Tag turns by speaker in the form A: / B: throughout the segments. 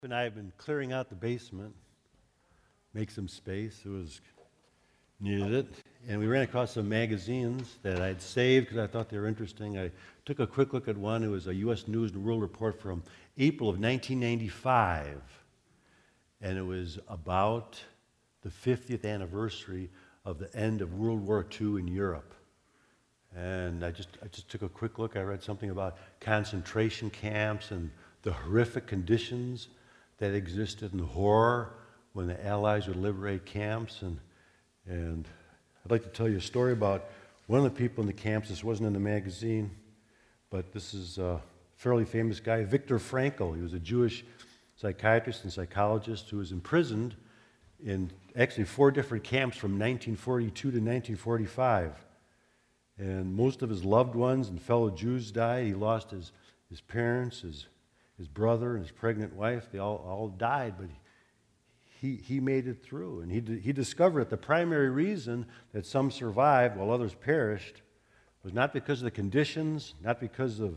A: And I have been clearing out the basement, make some space. Needed it. And we ran across some magazines that I'd saved because I thought they were interesting. I took a quick look at one. It was a U.S. News and World Report from April of 1995. And it was about the 50th anniversary of the end of World War II in Europe. And I just took a quick look. I read something about concentration camps and the horrific conditions that existed and the horror when the Allies would liberate camps. And I'd like to tell you a story about one of the people in the camps. This wasn't in the magazine, but this is a fairly famous guy, Viktor Frankl. He was a Jewish psychiatrist and psychologist who was imprisoned in actually 4 different camps from 1942 to 1945. And most of his loved ones and fellow Jews died. He lost his parents, his brother, and his pregnant wife. They all died, but he made it through. And he discovered that the primary reason that some survived while others perished was not because of the conditions, not because of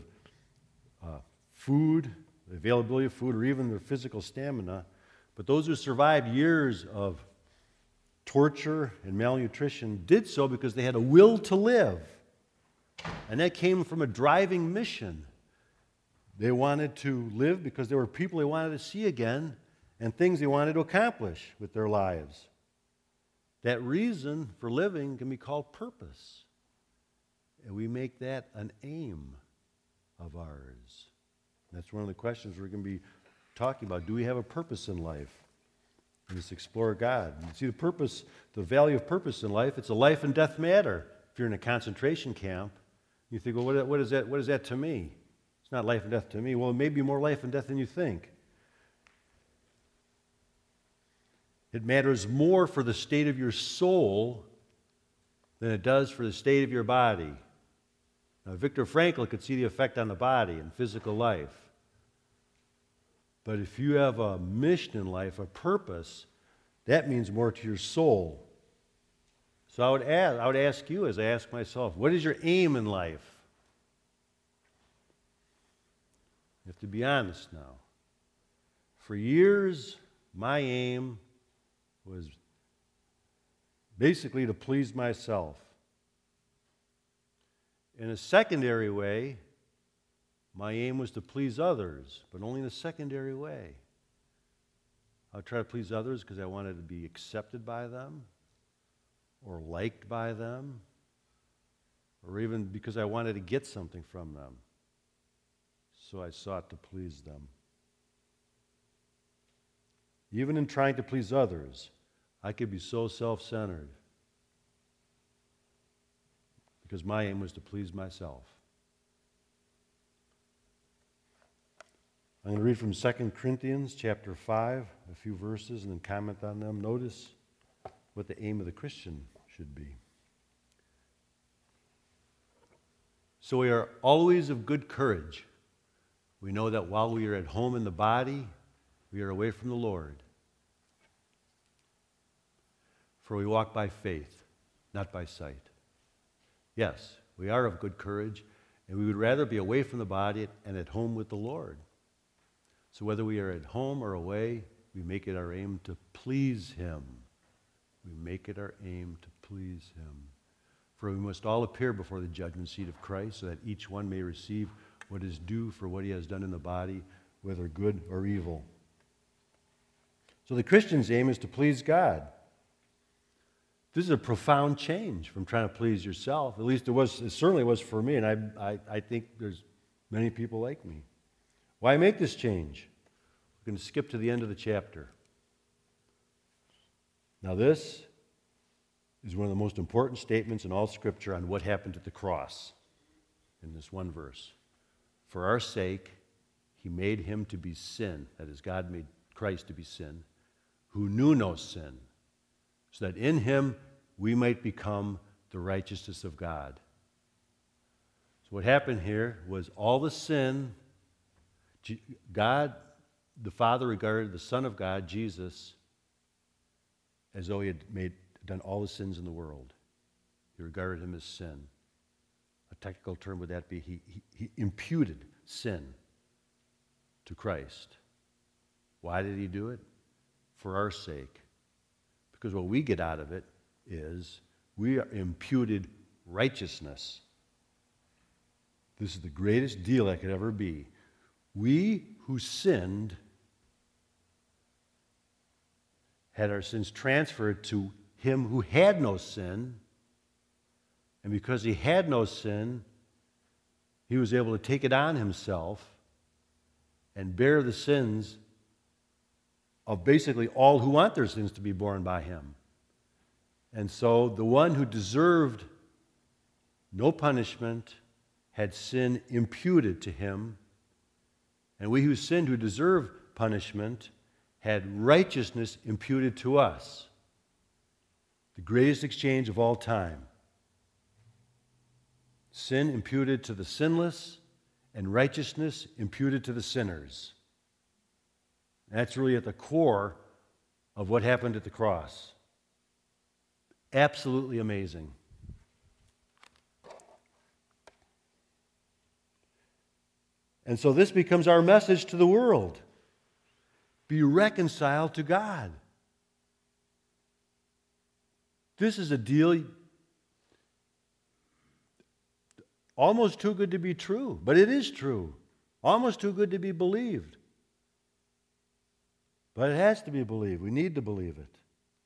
A: food, the availability of food, or even their physical stamina, but those who survived years of torture and malnutrition did so because they had a will to live. And that came from a driving mission. They wanted to live because there were people they wanted to see again and things they wanted to accomplish with their lives. That reason for living can be called purpose. And we make that an aim of ours. That's one of the questions we're going to be talking about. Do we have a purpose in life? And just explore God. You see, the value of purpose in life, it's a life and death matter. If you're in a concentration camp, you think, well, what is that to me? It's not life and death to me. Well, it may be more life and death than you think. It matters more for the state of your soul than it does for the state of your body. Now, Viktor Frankl could see the effect on the body and physical life. But if you have a mission in life, a purpose, that means more to your soul. So I would ask you, as I ask myself, what is your aim in life? You have to be honest now. For years, my aim was basically to please myself. In a secondary way, my aim was to please others, but only in a secondary way. I would try to please others because I wanted to be accepted by them, or liked by them, or even because I wanted to get something from them. So I sought to please them. Even in trying to please others, I could be so self-centered because my aim was to please myself. I'm going to read from 2 Corinthians chapter 5, a few verses, and then comment on them. Notice what the aim of the Christian should be. So we are always of good courage. We know that while we are at home in the body, we are away from the Lord. For we walk by faith, not by sight. Yes, we are of good courage, and we would rather be away from the body and at home with the Lord. So whether we are at home or away, we make it our aim to please Him. We make it our aim to please Him. For we must all appear before the judgment seat of Christ, so that each one may receive what is due for what he has done in the body, whether good or evil. So the Christian's aim is to please God. This is a profound change from trying to please yourself. At least it certainly was for me, and I think there's many people like me. Why make this change? We're going to skip to the end of the chapter. Now this is one of the most important statements in all Scripture on what happened at the cross in this one verse. For our sake, He made Him to be sin, that is, God made Christ to be sin, who knew no sin, so that in Him we might become the righteousness of God. So what happened here was all the sin, God, the Father regarded the Son of God, Jesus, as though He had done all the sins in the world. He regarded Him as sin. A technical term would that be he imputed sin to Christ. Why did he do it? For our sake. Because what we get out of it is we are imputed righteousness. This is the greatest deal that could ever be. We who sinned had our sins transferred to him who had no sin, and because he had no sin, he was able to take it on himself and bear the sins of basically all who want their sins to be borne by him. And so the one who deserved no punishment had sin imputed to him, and we who sinned, who deserve punishment, had righteousness imputed to us. The greatest exchange of all time. Sin imputed to the sinless, and righteousness imputed to the sinners. That's really at the core of what happened at the cross. Absolutely amazing. And so this becomes our message to the world. Be reconciled to God. This is a deal almost too good to be true, but it is true. Almost too good to be believed. But it has to be believed. We need to believe it.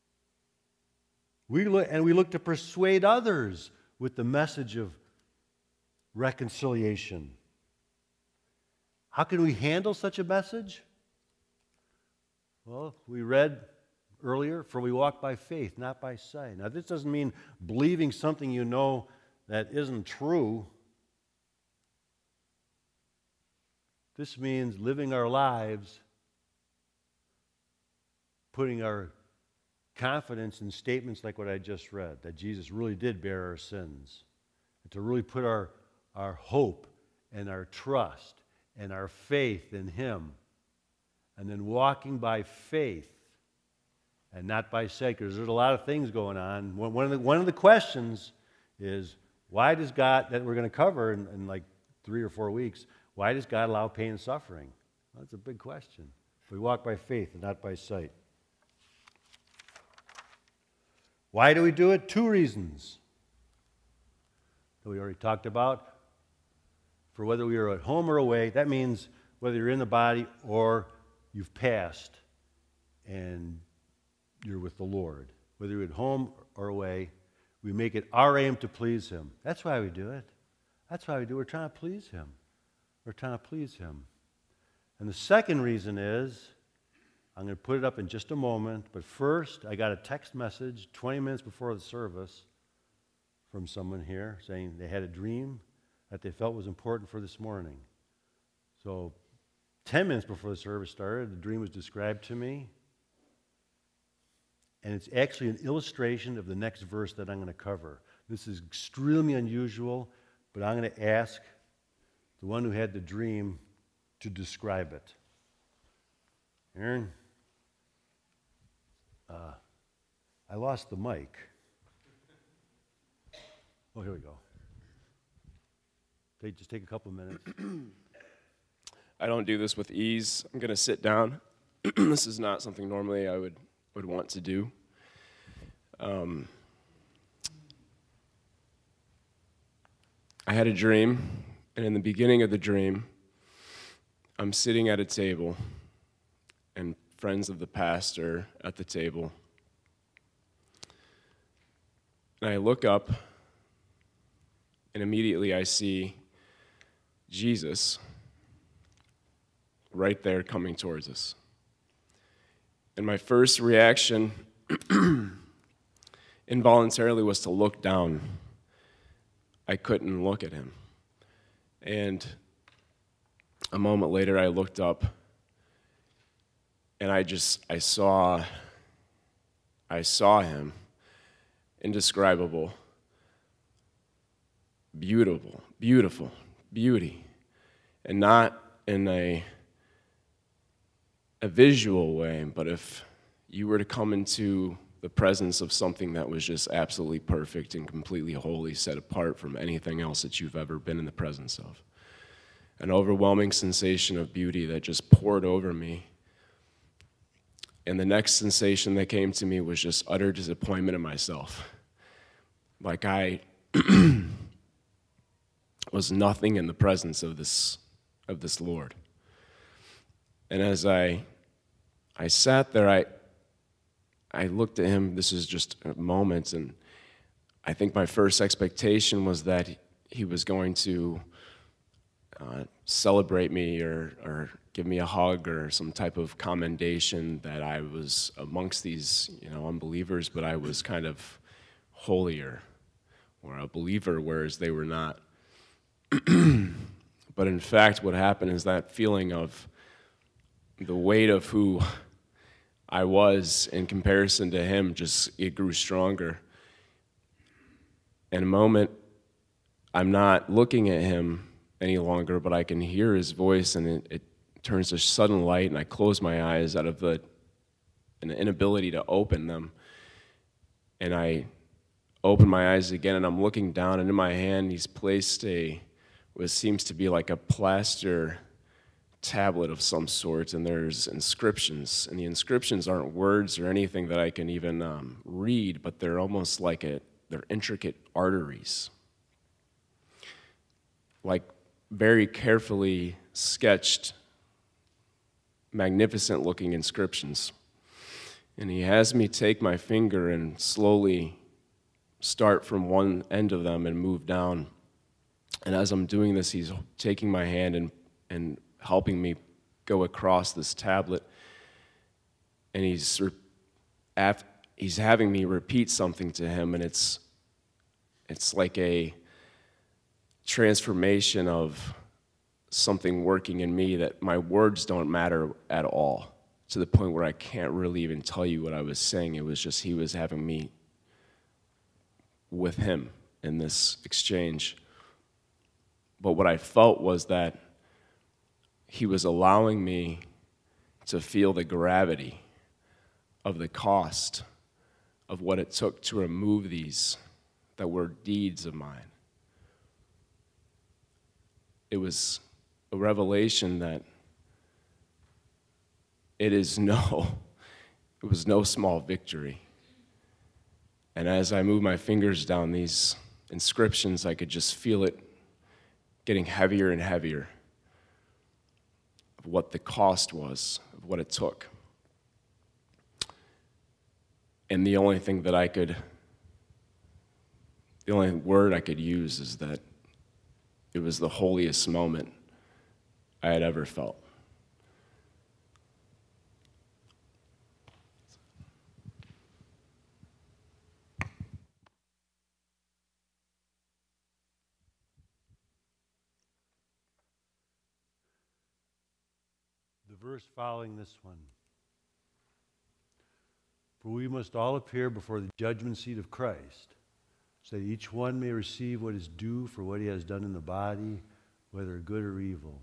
A: We look to persuade others with the message of reconciliation. How can we handle such a message? Well, we read earlier, for we walk by faith, not by sight. Now, this doesn't mean believing something you know that isn't true. This means living our lives, putting our confidence in statements like what I just read, that Jesus really did bear our sins, and to really put our hope and our trust and our faith in him, and then walking by faith and not by sight, because there's a lot of things going on. One of the questions is, why does God, that we're going to cover in like 3 or 4 weeks, why does God allow pain and suffering? Well, that's a big question. We walk by faith and not by sight. Why do we do it? 2 reasons that we already talked about. For whether we are at home or away, that means whether you're in the body or you've passed and you're with the Lord. Whether you're at home or away, we make it our aim to please him. That's why we do it. That's why we do it. We're trying to please him. We're trying to please him. And the second reason is, I'm going to put it up in just a moment, but first, I got a text message 20 minutes before the service from someone here saying they had a dream that they felt was important for this morning. So 10 minutes before the service started, the dream was described to me, and it's actually an illustration of the next verse that I'm going to cover. This is extremely unusual, but I'm going to ask the one who had the dream to describe it. Aaron? I lost the mic. Oh, here we go. Just take a couple of minutes.
B: I don't do this with ease. I'm going to sit down. This is not something normally I would want to do. I had a dream, and in the beginning of the dream, I'm sitting at a table, and friends of the pastor at the table. And I look up, and immediately I see Jesus right there coming towards us. And my first reaction involuntarily was to look down. I couldn't look at him. And a moment later I looked up, and I saw him, indescribable, beautiful beauty, and not in a visual way, but if you were to come into the presence of something that was just absolutely perfect and completely holy, set apart from anything else that you've ever been in the presence of. An overwhelming sensation of beauty that just poured over me. And the next sensation that came to me was just utter disappointment in myself. Like I was nothing in the presence of this Lord. And as I sat there, I looked at him. This is just a moment, and I think my first expectation was that he was going to celebrate me or give me a hug or some type of commendation that I was amongst these, unbelievers, but I was kind of holier or a believer, whereas they were not. But in fact, what happened is that feeling of the weight of who I was in comparison to him, it grew stronger. In a moment, I'm not looking at him any longer, but I can hear his voice, and it turns to sudden light, and I close my eyes out of an inability to open them. And I open my eyes again, and I'm looking down, and in my hand, he's placed what seems to be like a plaster tablet of some sort, and there's inscriptions. And the inscriptions aren't words or anything that I can even read, but they're almost like they're intricate arteries. Like very carefully sketched, magnificent looking inscriptions. And he has me take my finger and slowly start from one end of them and move down. And as I'm doing this, he's taking my hand and helping me go across this tablet. And he's having me repeat something to him, and it's like a transformation of something working in me that my words don't matter at all, to the point where I can't really even tell you what I was saying. It was just he was having me with him in this exchange. But what I felt was that he was allowing me to feel the gravity of the cost of what it took to remove these that were deeds of mine. It was a revelation that it was no small victory. And as I moved my fingers down these inscriptions, I could just feel it getting heavier and heavier of what the cost was, of what it took. And the only word I could use is that it was the holiest moment I had ever felt.
A: The verse following this one. For we must all appear before the judgment seat of Christ, so that each one may receive what is due for what he has done in the body, whether good or evil.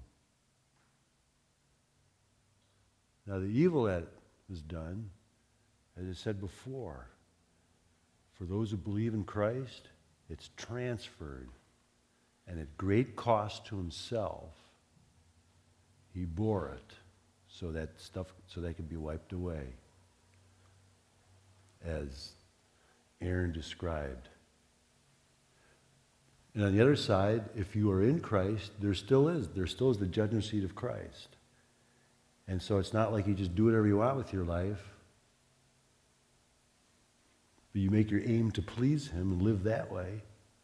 A: Now the evil that was done, as I said before, for those who believe in Christ, it's transferred, and at great cost to himself, he bore it, so that could be wiped away, as Aaron described. And on the other side, if you are in Christ, there still is the judgment seat of Christ. And so it's not like you just do whatever you want with your life, but you make your aim to please him and live that way.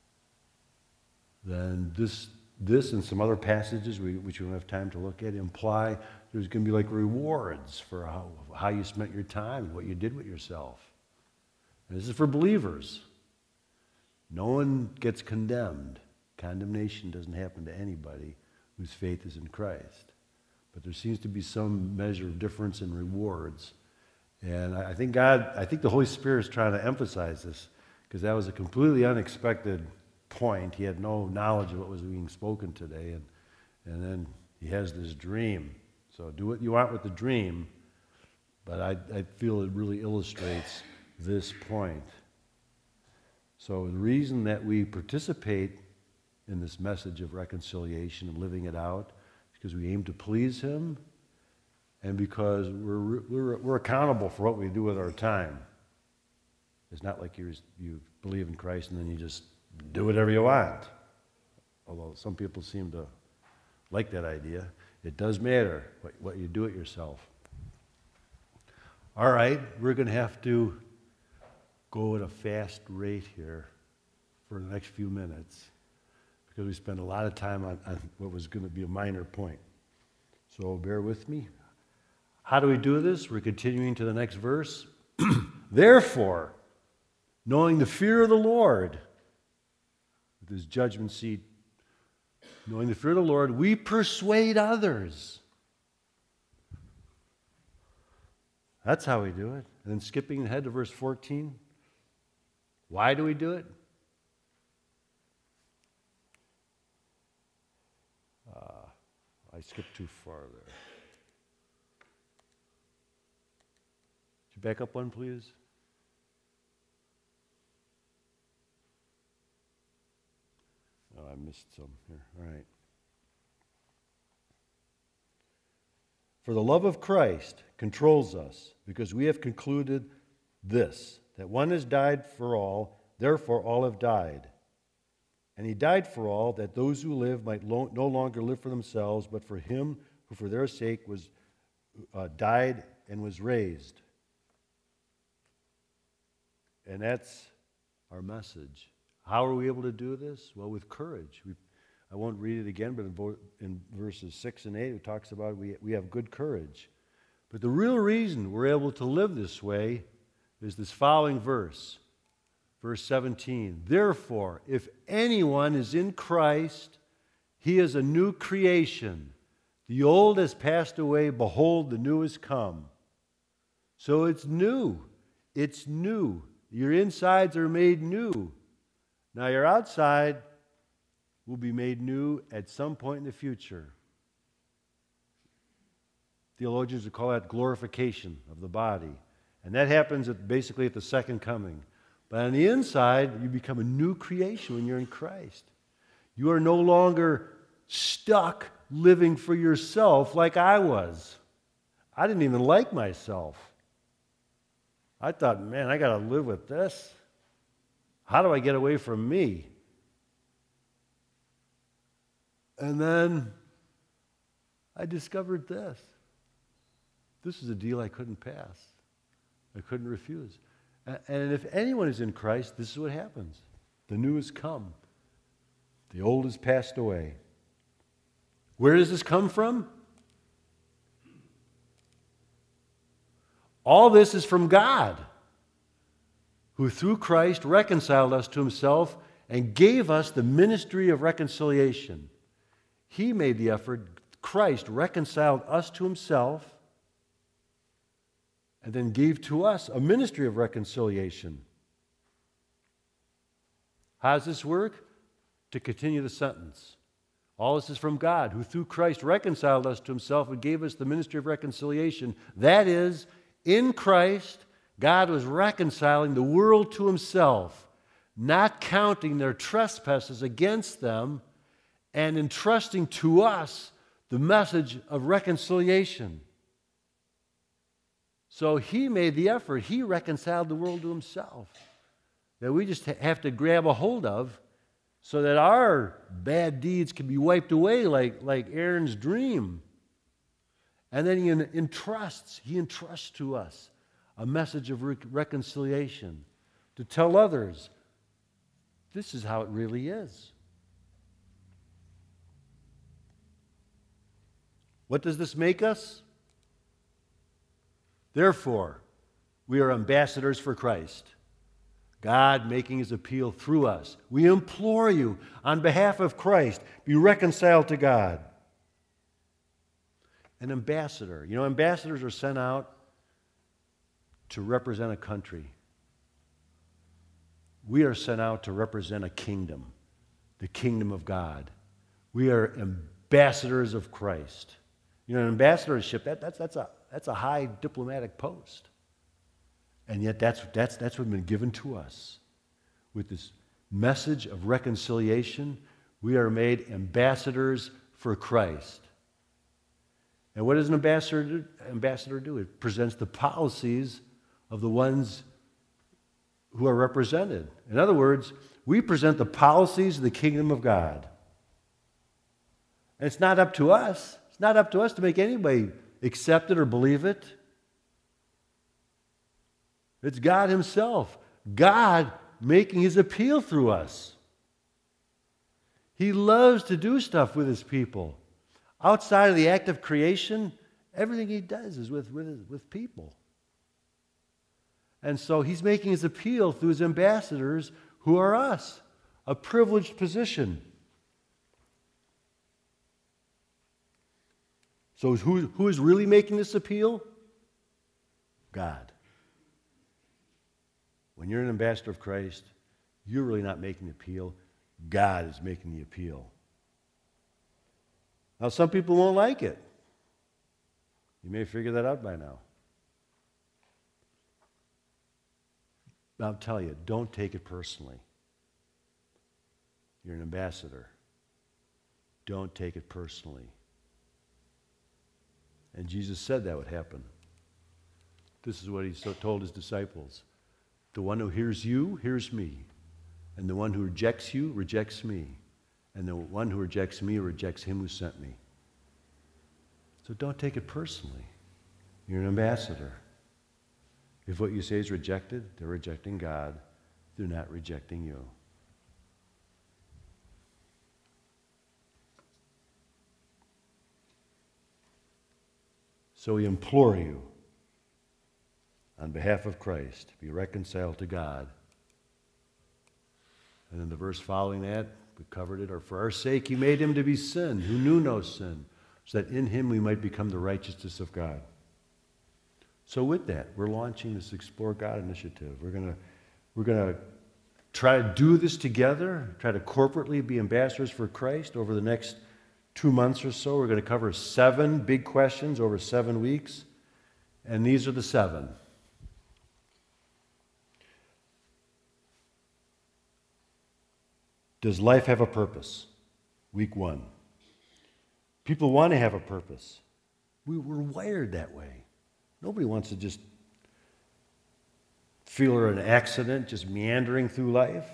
A: Then this and some other passages, which we don't have time to look at, imply there's going to be like rewards for how you spent your time and what you did with yourself. And this is for believers. No one gets condemned. Condemnation doesn't happen to anybody whose faith is in Christ. But there seems to be some measure of difference in rewards. And I think the Holy Spirit is trying to emphasize this, because that was a completely unexpected point. He had no knowledge of what was being spoken today. And then he has this dream. So do what you want with the dream, but I feel it really illustrates this point. So the reason that we participate in this message of reconciliation and living it out is because we aim to please him, and because we're accountable for what we do with our time. It's not like you believe in Christ and then you just do whatever you want. Although some people seem to like that idea. It does matter what you do it yourself. All right, we're going to have to go at a fast rate here for the next few minutes because we spent a lot of time on what was going to be a minor point. So bear with me. How do we do this? We're continuing to the next verse. Therefore, knowing the fear of the Lord, with his judgment seat, knowing the fear of the Lord, we persuade others. That's how we do it. And then skipping ahead to verse 14. Why do we do it? I skipped too far there. Could you back up one, please? Oh, I missed some here. All right. For the love of Christ controls us, because we have concluded this, that one has died for all, therefore all have died. And he died for all, that those who live might no longer live for themselves, but for him who for their sake was died and was raised. And that's our message. How are we able to do this? Well, with courage. I won't read it again, but in verses 6 and 8, it talks about we have good courage. But the real reason we're able to live this way is this following verse, verse 17. Therefore, if anyone is in Christ, he is a new creation. The old has passed away, behold, the new has come. So it's new. It's new. Your insides are made new. Now your outside will be made new at some point in the future. Theologians would call that glorification of the body. And that happens basically at the second coming. But on the inside, you become a new creation when you're in Christ. You are no longer stuck living for yourself like I was. I didn't even like myself. I thought, man, I got to live with this. How do I get away from me? And then I discovered this. This is a deal I couldn't pass. I couldn't refuse. And if anyone is in Christ, this is what happens. The new has come. The old has passed away. Where does this come from? All this is from God, who through Christ reconciled us to himself and gave us the ministry of reconciliation. He made the effort. Christ reconciled us to himself and then gave to us a ministry of reconciliation. How does this work? To continue the sentence. All this is from God, who through Christ reconciled us to himself and gave us the ministry of reconciliation. That is, in Christ, God was reconciling the world to himself, not counting their trespasses against them, and entrusting to us the message of reconciliation. So he made the effort. He reconciled the world to himself that we just have to grab a hold of so that our bad deeds can be wiped away like Aaron's dream. And then he entrusts to us a message of reconciliation to tell others this is how it really is. What does this make us? Therefore, we are ambassadors for Christ, God making his appeal through us. We implore you, on behalf of Christ, be reconciled to God. An ambassador. You know, ambassadors are sent out to represent a country. We are sent out to represent a kingdom, the kingdom of God. We are ambassadors of Christ. You know, an ambassadorship, that's a high diplomatic post. And yet that's what's been given to us. With this message of reconciliation, we are made ambassadors for Christ. And what does an ambassador do? It presents the policies of the ones who are represented. In other words, we present the policies of the kingdom of God. And it's not up to us. It's not up to us to make anybody accept it or believe it. It's God himself. God making his appeal through us. He loves to do stuff with his people. Outside of the act of creation, everything he does is with people. And so he's making his appeal through his ambassadors, who are us, a privileged position. So who is really making this appeal? God. When you're an ambassador of Christ, you're really not making the appeal. God is making the appeal. Now, some people won't like it. You may figure that out by now. But I'll tell you, don't take it personally. You're an ambassador. Don't take it personally. And Jesus said that would happen. This is what he told his disciples. The one who hears you, hears me. And the one who rejects you, rejects me. And the one who rejects me, rejects him who sent me. So don't take it personally. You're an ambassador. If what you say is rejected, they're rejecting God. They're not rejecting you. So we implore you, on behalf of Christ, be reconciled to God. And then the verse following that, we covered it, or for our sake he made him to be sin, who knew no sin, so that in him we might become the righteousness of God. So with that, we're launching this Explore God initiative. We're going to try to do this together, try to corporately be ambassadors for Christ over the next 2 months or so. We're going to cover 7 big questions over 7 weeks, and these are the 7. Does life have a purpose? Week 1. People want to have a purpose. We're wired that way. Nobody wants to just feel an accident, just meandering through life.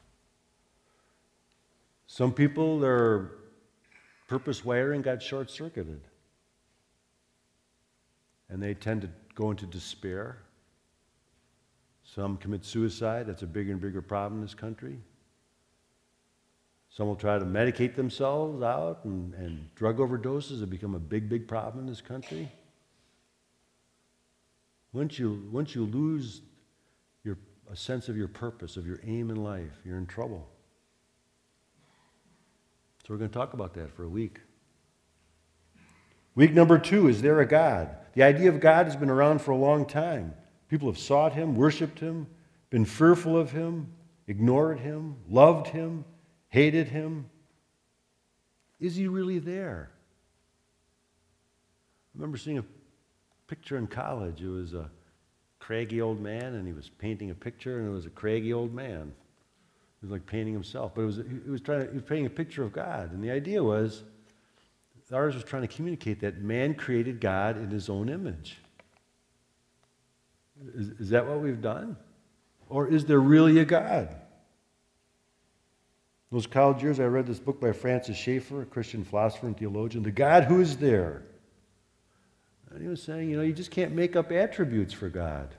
A: Some people, their purpose wiring got short-circuited. And they tend to go into despair. Some commit suicide. That's a bigger and bigger problem in this country. Some will try to medicate themselves out, and drug overdoses have become a big, big problem in this country. Once you lose a sense of your purpose, of your aim in life, you're in trouble. So we're going to talk about that for a week. Week number 2, is there a God? The idea of God has been around for a long time. People have sought him, worshiped him, been fearful of him, ignored him, loved him, hated him. Is he really there? I remember seeing a picture in college. It was a craggy old man, and he was painting a picture, and it was a craggy old man. He was like painting himself, but he was painting a picture of God, and the idea was, ours was trying to communicate that man created God in his own image. Is that what we've done? Or is there really a God? Those college years, I read this book by Francis Schaeffer, a Christian philosopher and theologian, The God Who Is There. And he was saying, you just can't make up attributes for God.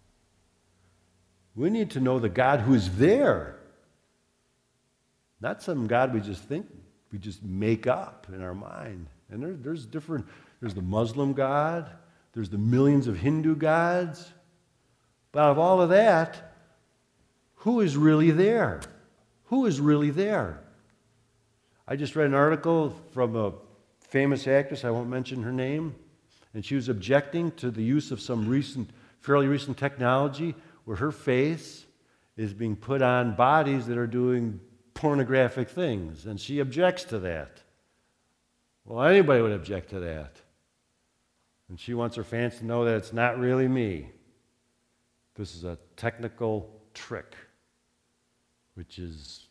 A: We need to know the God who is there. Not some God we just make up in our mind. And there's the Muslim God, there's the millions of Hindu gods. But out of all of that, who is really there? Who is really there? I just read an article from a famous actress, I won't mention her name, and she was objecting to the use of some fairly recent technology where her face is being put on bodies that are doing pornographic things, and she objects to that. Well, anybody would object to that. And she wants her fans to know that it's not really me. This is a technical trick, which is,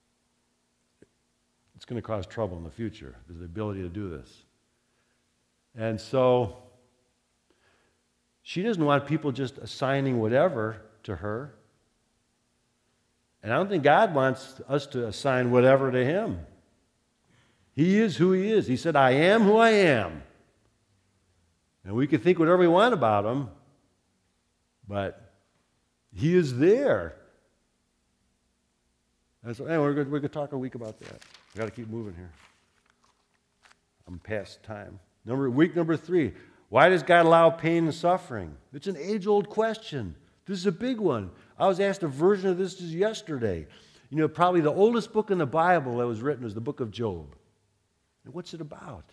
A: it's going to cause trouble in the future, the ability to do this. And so she doesn't want people just assigning whatever to her. And I don't think God wants us to assign whatever to him. He is who he is. He said, I am who I am. And we can think whatever we want about him, but he is there. And so, anyway, we're going to talk a week about that. We've got to keep moving here. I'm past time. Week number 3. Why does God allow pain and suffering? It's an age-old question. This is a big one. I was asked a version of this just yesterday. You know, probably the oldest book in the Bible that was written was the book of Job. And what's it about?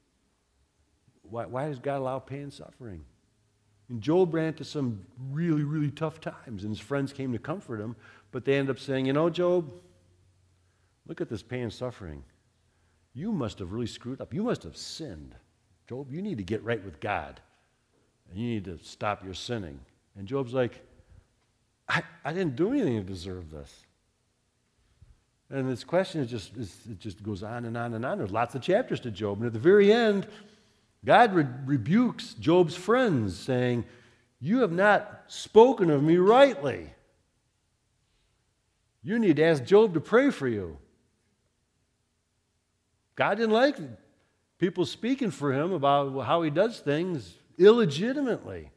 A: Why does God allow pain and suffering? And Job ran into some really, really tough times, and his friends came to comfort him, but they ended up saying, you know, Job, look at this pain and suffering. You must have really screwed up. You must have sinned. Job, you need to get right with God, and you need to stop your sinning. And Job's like, I didn't do anything to deserve this. And this question it just goes on and on and on. There's lots of chapters to Job. And at the very end, God rebukes Job's friends, saying, you have not spoken of me rightly. You need to ask Job to pray for you. God didn't like people speaking for him about how he does things illegitimately.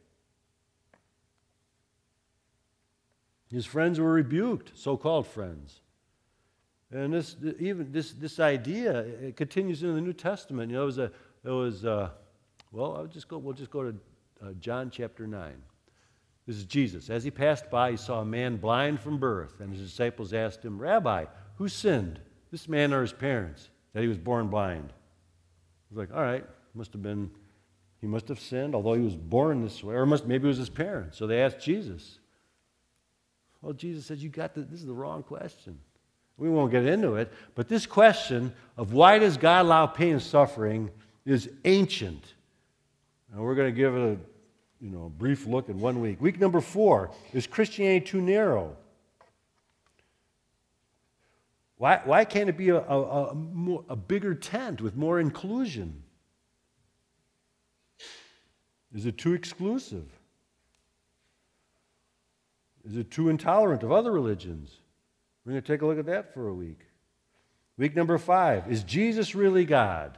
A: His friends were rebuked, so-called friends. And this idea, it continues in the New Testament. You know, we'll just go to John chapter 9. This is Jesus. As he passed by, he saw a man blind from birth, and his disciples asked him, Rabbi, who sinned, this man or his parents, that he was born blind? He's like, all right, he must have sinned, although he was born this way, or maybe it was his parents. So they asked Jesus. Well, Jesus said, this is the wrong question. We won't get into it, but this question of why does God allow pain and suffering is ancient. And we're going to give it a brief look in 1 week. Week number 4, is Christianity too narrow? Why can't it be a bigger tent with more inclusion? Is it too exclusive? Is it too intolerant of other religions? We're going to take a look at that for a week. Week number 5, is Jesus really God?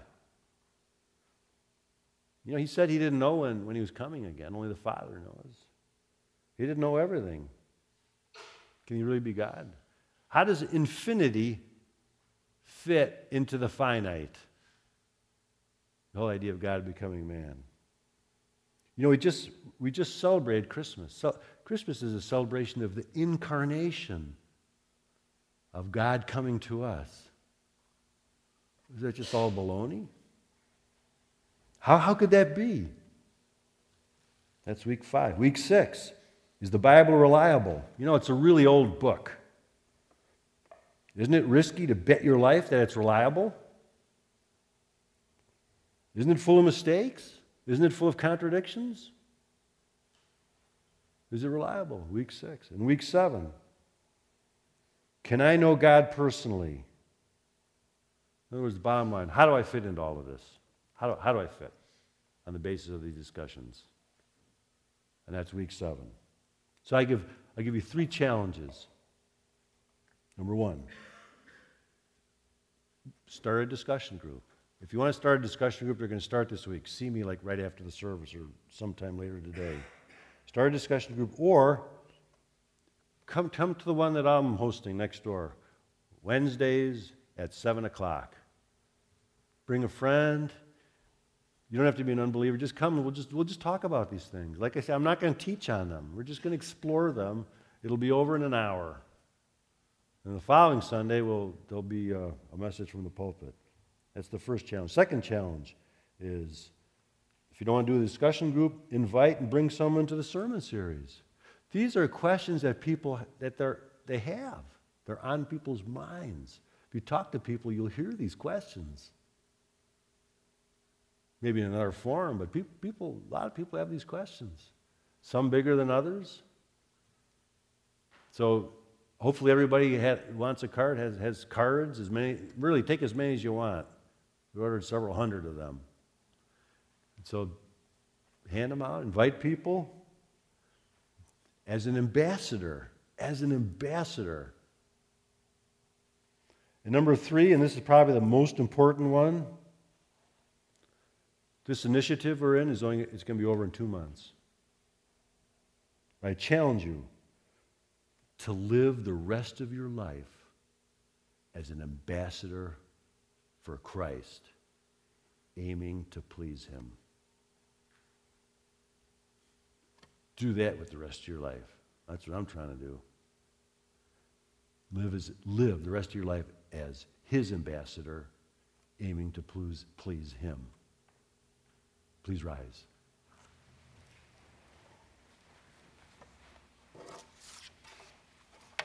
A: You know, he said he didn't know when he was coming again. Only the Father knows. He didn't know everything. Can he really be God? How does infinity fit into the finite? The whole idea of God becoming man. You know, we just celebrated Christmas. So, Christmas is a celebration of the incarnation of God coming to us. Is that just all baloney? How could that be? That's week 5. Week 6, is the Bible reliable? You know, it's a really old book. Isn't it risky to bet your life that it's reliable? Isn't it full of mistakes? Isn't it full of contradictions? Is it reliable? Week 6. And week 7, can I know God personally? In other words, the bottom line, how do I fit into all of this? How do I fit on the basis of these discussions? And that's week 7. So I give you 3 challenges. Number 1, start a discussion group. If you want to start a discussion group, you're going to start this week. See me like right after the service or sometime later today. Start a discussion group, or come to the one that I'm hosting next door, Wednesdays at 7 o'clock. Bring a friend. You don't have to be an unbeliever. Just come and we'll just talk about these things. Like I said, I'm not going to teach on them. We're just going to explore them. It'll be over in an hour. And the following Sunday, there'll be a message from the pulpit. That's the first challenge. Second challenge is, if you don't want to do a discussion group, invite and bring someone to the sermon series. These are questions that they have. They're on people's minds. If you talk to people, you'll hear these questions. Maybe in another form, but a lot of people have these questions. Some bigger than others. So hopefully everybody wants a card, has cards, really take as many as you want. We ordered several hundred of them. So hand them out, invite people as an ambassador, as an ambassador. And number 3, and this is probably the most important one, this initiative we're in it's going to be over in 2 months. I challenge you to live the rest of your life as an ambassador for Christ, aiming to please Him. Do that with the rest of your life. That's what I'm trying to do. Live the rest of your life as His ambassador, aiming to please Him. Please rise.